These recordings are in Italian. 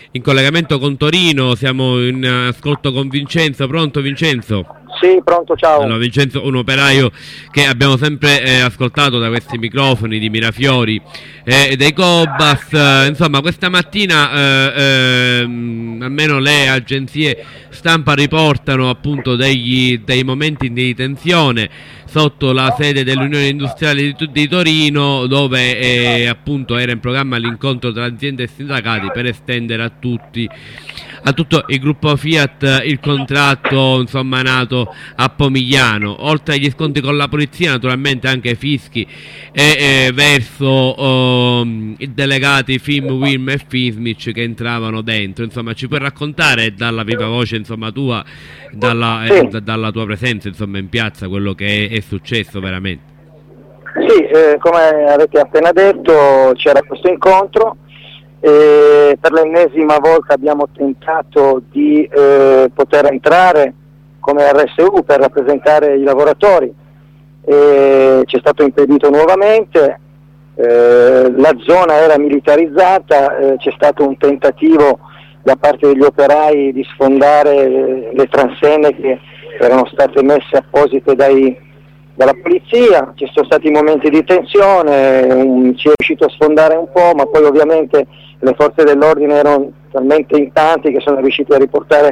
in collegamento con Torino, siamo in ascolto con Vincenzo. Pronto Vincenzo? Sì, pronto, ciao. Allora, Vincenzo, un operaio che abbiamo sempre ascoltato da questi microfoni di Mirafiori dei Cobas. Insomma, questa mattina almeno le agenzie stampa riportano appunto dei momenti di tensione sotto la sede dell'Unione Industriale di Torino, dove appunto era in programma l'incontro tra aziende e sindacati per estendere a tutto il gruppo Fiat il contratto, insomma, nato a Pomigliano. Oltre agli scontri con la polizia, naturalmente anche fischi verso i delegati FIM, WILM e FISMIC che entravano dentro. Insomma, ci puoi raccontare dalla viva voce, insomma, tua, dalla tua presenza, insomma, in piazza, quello che è successo veramente? Sì, come avete appena detto, c'era questo incontro. Per l'ennesima volta abbiamo tentato di poter entrare come RSU per rappresentare i lavoratori, ci è stato impedito nuovamente, la zona era militarizzata, c'è stato un tentativo da parte degli operai di sfondare le transenne che erano state messe apposite dalla polizia. Ci sono stati momenti di tensione, ci è riuscito a sfondare un po', ma poi ovviamente le forze dell'ordine erano talmente in tanti che sono riusciti a riportare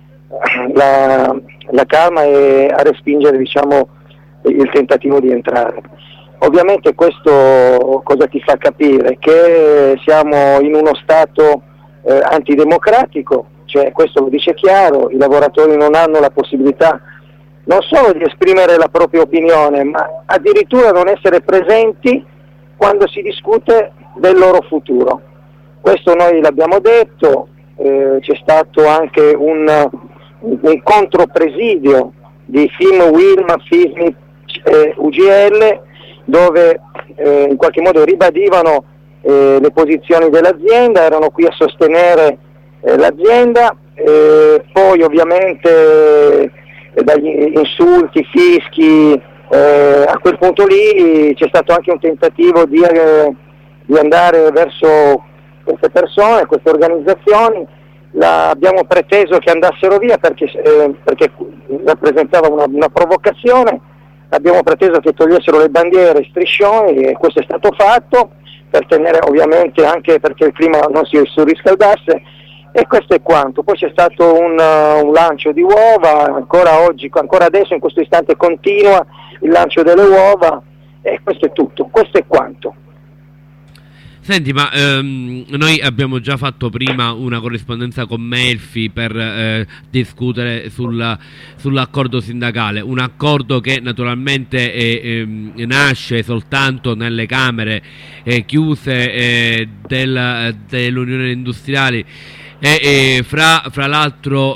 la calma e a respingere, diciamo, il tentativo di entrare. Ovviamente questo cosa ti fa capire? Che siamo in uno stato antidemocratico, cioè questo lo dice chiaro, i lavoratori non hanno la possibilità non solo di esprimere la propria opinione, ma addirittura non essere presenti quando si discute del loro futuro. Questo noi l'abbiamo detto, c'è stato anche un contropresidio di FIM, WILM, FISMI e UGL, dove in qualche modo ribadivano le posizioni dell'azienda, erano qui a sostenere l'azienda, poi ovviamente dagli insulti, fischi, a quel punto lì c'è stato anche un tentativo di andare verso queste persone, queste organizzazioni. Abbiamo preteso che andassero via perché rappresentava una provocazione, abbiamo preteso che togliessero le bandiere, i striscioni, e questo è stato fatto per tenere, ovviamente, anche perché il clima non si surriscaldasse, e questo è quanto. Poi c'è stato un lancio di uova, ancora adesso in questo istante continua il lancio delle uova, e questo è tutto, questo è quanto. Senti, ma noi abbiamo già fatto prima una corrispondenza con Melfi per discutere sull'accordo sindacale, un accordo che naturalmente nasce soltanto nelle camere chiuse dell'Unione Industriali, e fra l'altro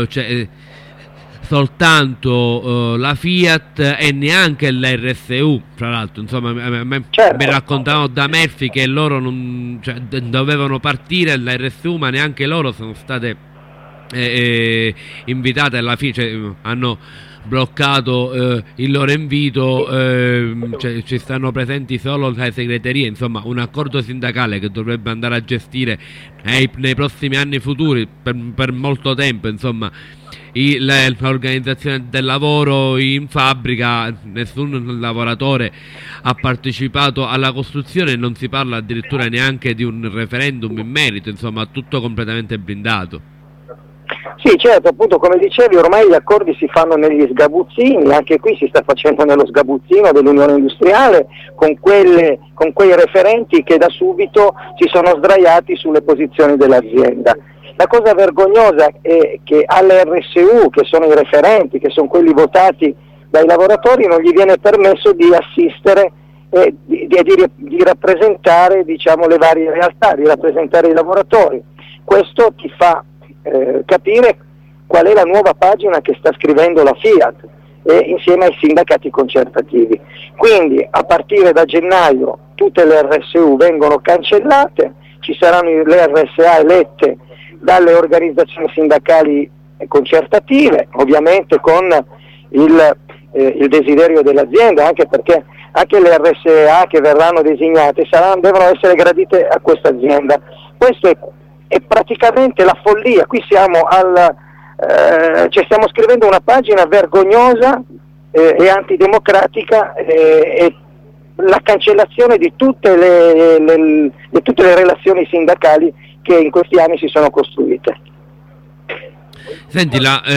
soltanto la Fiat e neanche l'RSU, fra l'altro. Insomma, certo. Mi raccontavano da Melfi che loro dovevano partire l'RSU, ma neanche loro sono state invitate alla fine, hanno bloccato il loro invito, ci stanno presenti solo le segreterie. Insomma, un accordo sindacale che dovrebbe andare a gestire nei prossimi anni futuri per molto tempo, insomma, l'organizzazione del lavoro in fabbrica. Nessun lavoratore ha partecipato alla costruzione, non si parla addirittura neanche di un referendum in merito, insomma, tutto completamente blindato. Sì, certo, appunto, come dicevi, ormai gli accordi si fanno negli sgabuzzini, anche qui si sta facendo nello sgabuzzino dell'Unione Industriale, con quei referenti che da subito si sono sdraiati sulle posizioni dell'azienda. La cosa vergognosa è che alle RSU, che sono i referenti, che sono quelli votati dai lavoratori, non gli viene permesso di assistere e di rappresentare, diciamo, le varie realtà, di rappresentare i lavoratori. Questo ti fa capire qual è la nuova pagina che sta scrivendo la Fiat insieme ai sindacati concertativi. Quindi a partire da gennaio tutte le RSU vengono cancellate, ci saranno le RSA elette dalle organizzazioni sindacali concertative, ovviamente con il desiderio dell'azienda, anche perché anche le RSA che verranno designate devono essere gradite a questa azienda. Questo è praticamente la follia. Qui siamo stiamo scrivendo una pagina vergognosa e antidemocratica, e la cancellazione di tutte le relazioni sindacali che in questi anni si sono costruite. Senti,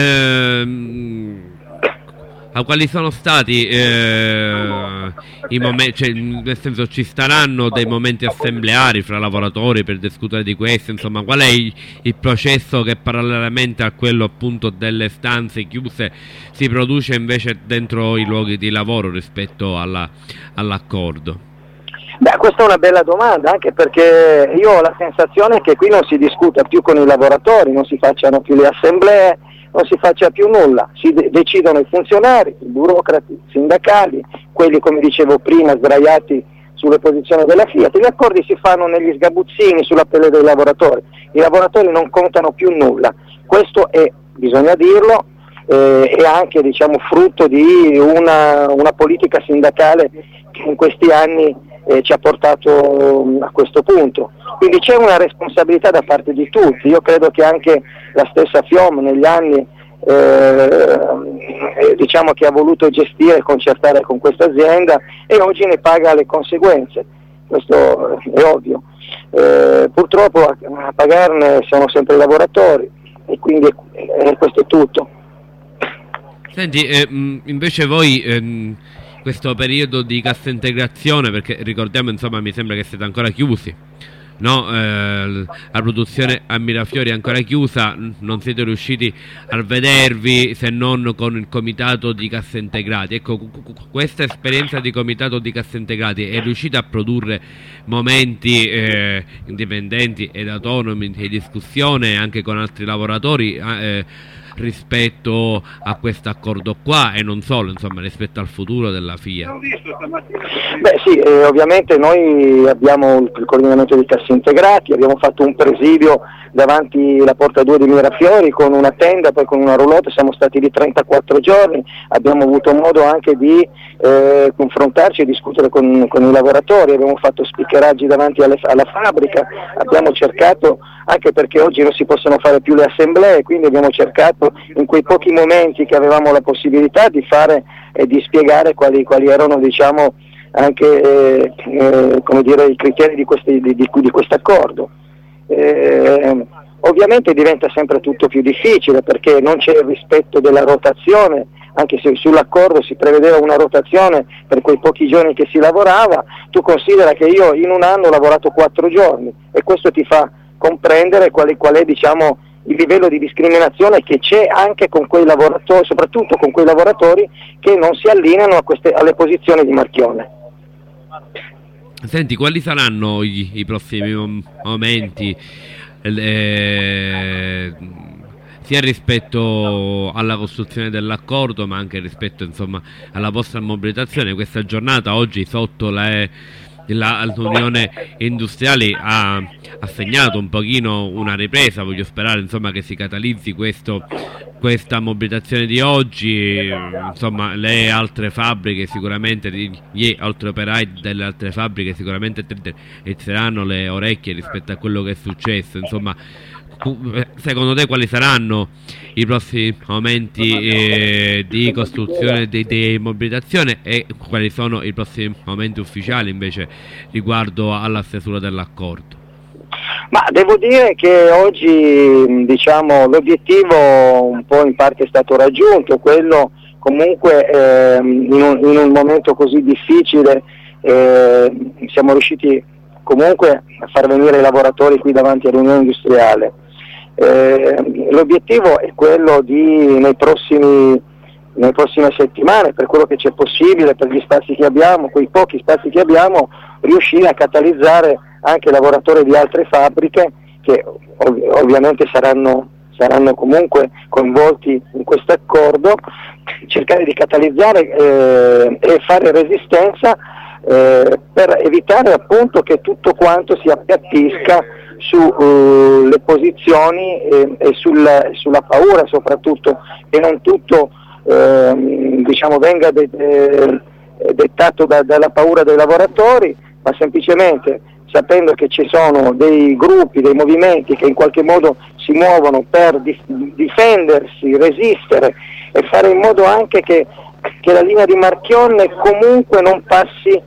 quali sono stati i momenti, cioè, nel senso, ci saranno dei momenti assembleari fra lavoratori per discutere di questo, insomma, qual è il processo che parallelamente a quello appunto delle stanze chiuse si produce invece dentro i luoghi di lavoro rispetto all'accordo? Beh, questa è una bella domanda, anche perché io ho la sensazione che qui non si discuta più con i lavoratori, non si facciano più le assemblee, non si faccia più nulla, si decidono i funzionari, i burocrati, i sindacali, quelli, come dicevo prima, sdraiati sulle posizioni della Fiat. Gli accordi si fanno negli sgabuzzini sulla pelle dei lavoratori, i lavoratori non contano più nulla. Questo è, bisogna dirlo, è anche, diciamo, frutto di una politica sindacale che in questi anni ci ha portato a questo punto. Quindi c'è una responsabilità da parte di tutti. Io credo che anche la stessa FIOM negli anni diciamo che ha voluto gestire e concertare con questa azienda, e oggi ne paga le conseguenze, questo è ovvio. Purtroppo a pagarne sono sempre i lavoratori, e quindi questo è tutto. Senti, invece voi questo periodo di cassa integrazione, perché ricordiamo, insomma, mi sembra che siete ancora chiusi, no? La produzione a Mirafiori è ancora chiusa, non siete riusciti a vedervi se non con il comitato di cassa integrati. Ecco, questa esperienza di comitato di cassa integrati è riuscita a produrre momenti indipendenti ed autonomi di discussione anche con altri lavoratori rispetto a questo accordo qua, e non solo, insomma, rispetto al futuro della FIA? Beh sì, ovviamente noi abbiamo il coordinamento dei cassi integrati, abbiamo fatto un presidio davanti alla porta 2 di Mirafiori con una tenda, poi con una roulotte, siamo stati lì 34 giorni, abbiamo avuto modo anche di confrontarci e discutere con i lavoratori, abbiamo fatto speakeraggi davanti alla fabbrica, abbiamo cercato, anche perché oggi non si possono fare più le assemblee, quindi abbiamo cercato in quei pochi momenti che avevamo la possibilità di fare e di spiegare quali erano, diciamo, anche come dire, i criteri di questo accordo. Ovviamente diventa sempre tutto più difficile perché non c'è il rispetto della rotazione, anche se sull'accordo si prevedeva una rotazione per quei pochi giorni che si lavorava. Tu considera che io in un anno ho lavorato 4 giorni, e questo ti fa comprendere qual è, diciamo, il livello di discriminazione che c'è anche con quei lavoratori, soprattutto con quei lavoratori che non si allineano alle posizioni di Marchionne. Senti, quali saranno i prossimi momenti sia rispetto alla costruzione dell'accordo, ma anche rispetto, insomma, alla vostra mobilitazione? Questa giornata oggi sotto l'Unione Industriali ha segnato un pochino una ripresa. Voglio sperare, insomma, che si catalizzi questa mobilitazione di oggi. Insomma, le altre fabbriche sicuramente, gli altri operai delle altre fabbriche sicuramente alzeranno le orecchie rispetto a quello che è successo. Insomma, secondo te quali saranno i prossimi momenti di costruzione di mobilitazione, e quali sono i prossimi momenti ufficiali invece riguardo alla stesura dell'accordo? Ma devo dire che oggi, diciamo, l'obiettivo un po' in parte è stato raggiunto, quello comunque in un momento così difficile siamo riusciti comunque a far venire i lavoratori qui davanti all'Unione Industriale. L'obiettivo è quello di nelle prossime settimane, per quello che c'è possibile, per gli spazi che abbiamo, quei pochi spazi che abbiamo, riuscire a catalizzare anche lavoratori di altre fabbriche che ovviamente saranno comunque coinvolti in questo accordo, cercare di catalizzare e fare resistenza per evitare appunto che tutto quanto si appiattisca sulle posizioni e sulla paura, soprattutto, e non tutto diciamo venga dettato dalla paura dei lavoratori, ma semplicemente sapendo che ci sono dei gruppi, dei movimenti che in qualche modo si muovono per difendersi, resistere e fare in modo anche che la linea di Marchionne comunque non passi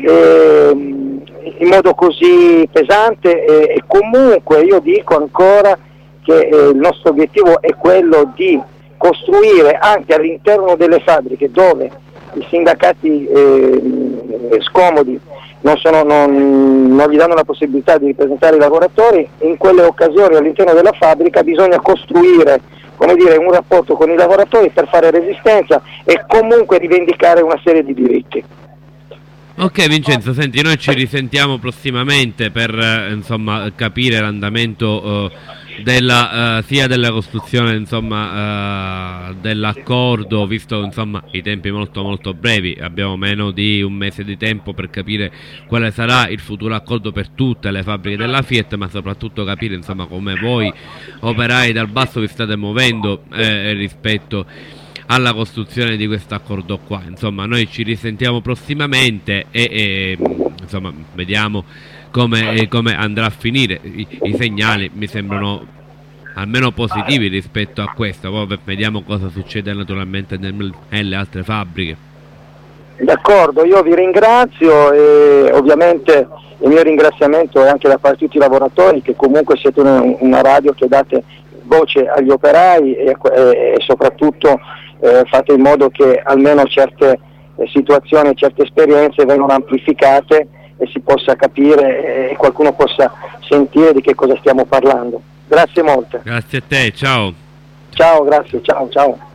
in modo così pesante e comunque io dico ancora che il nostro obiettivo è quello di costruire anche all'interno delle fabbriche dove i sindacati scomodi non gli danno la possibilità di ripresentare i lavoratori, in quelle occasioni all'interno della fabbrica bisogna costruire, come dire, un rapporto con i lavoratori per fare resistenza e comunque rivendicare una serie di diritti. Ok Vincenzo, senti, noi ci risentiamo prossimamente per insomma capire l'andamento sia della costruzione insomma dell'accordo, visto insomma i tempi molto molto brevi, abbiamo meno di un mese di tempo per capire quale sarà il futuro accordo per tutte le fabbriche della Fiat, ma soprattutto capire insomma come voi operai dal basso vi state muovendo rispetto alla costruzione di questo accordo qua. Insomma, noi ci risentiamo prossimamente e insomma vediamo come andrà a finire. I segnali mi sembrano almeno positivi rispetto a questo, poi vediamo cosa succede naturalmente nelle altre fabbriche. D'accordo, io vi ringrazio e ovviamente il mio ringraziamento è anche da parte di tutti i lavoratori, che comunque siete una radio che date voce agli operai e soprattutto fate in modo che almeno certe situazioni, certe esperienze vengano amplificate e si possa capire e qualcuno possa sentire di che cosa stiamo parlando. Grazie molte. Grazie a te, ciao. Ciao, grazie, ciao.